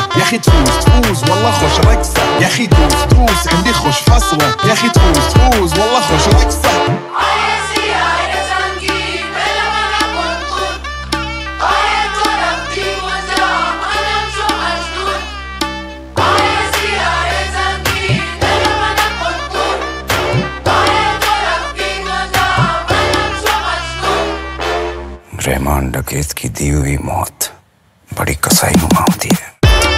يا اخي تفوز والله خوش رقصة يا اخي دوس عندي خوش فصلة يا اخي تفوز والله خوش رقصة रहमान डकैत की दी हुई मौत बड़ी कसाईनुमा होती है।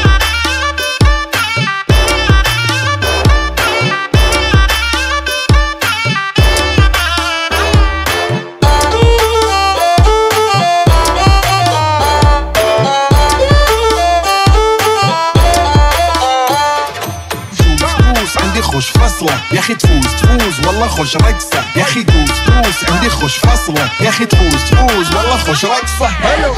عندي خوش فصلة يا اخي تفوز والله خوش رقصة يا اخي دوس عندي خوش فصلة يا اخي تفوز والله خوش رقصة حلو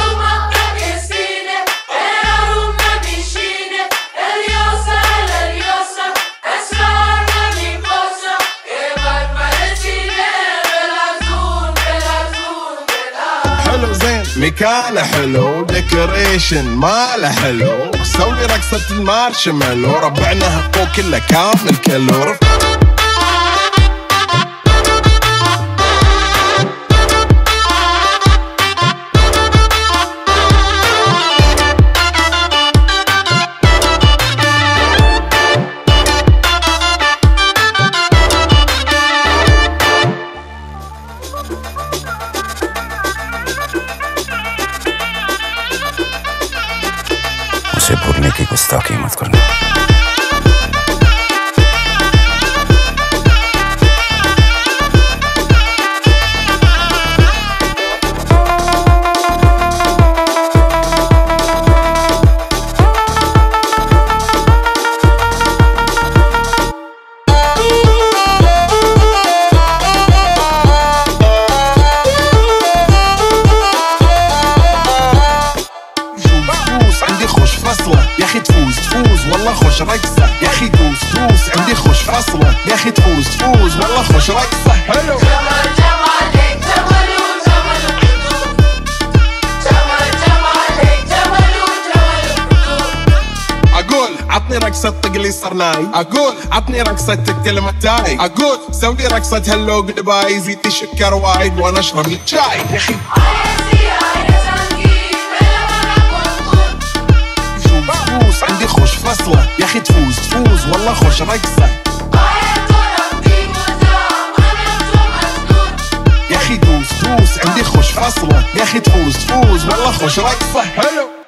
زين مكانه حلو ديكوريشن ماله حلو سوي رقصة المارشميلو ربعنا فوق كله كامل كله उसे भूलने की गुस्ताखी मत करना। يا اخي تفوز والله خوش رقصة يا اخي دوس عندي خوش فصلة يا اخي تفوز والله خوش رقصة حلو اقول عطني رقصة طقلي صرناي اقول عطني رقصة الكلمتاي اقول سوي رقصة هلو جدباي زيتي شكر وايد وانا اشرب الشاي يا اخي عندي خوش فصلة يا اخي تفوز والله خوش رقصة يا اخي دوس عندي خوش فصلة يا اخي تفوز والله خوش رقصة حلو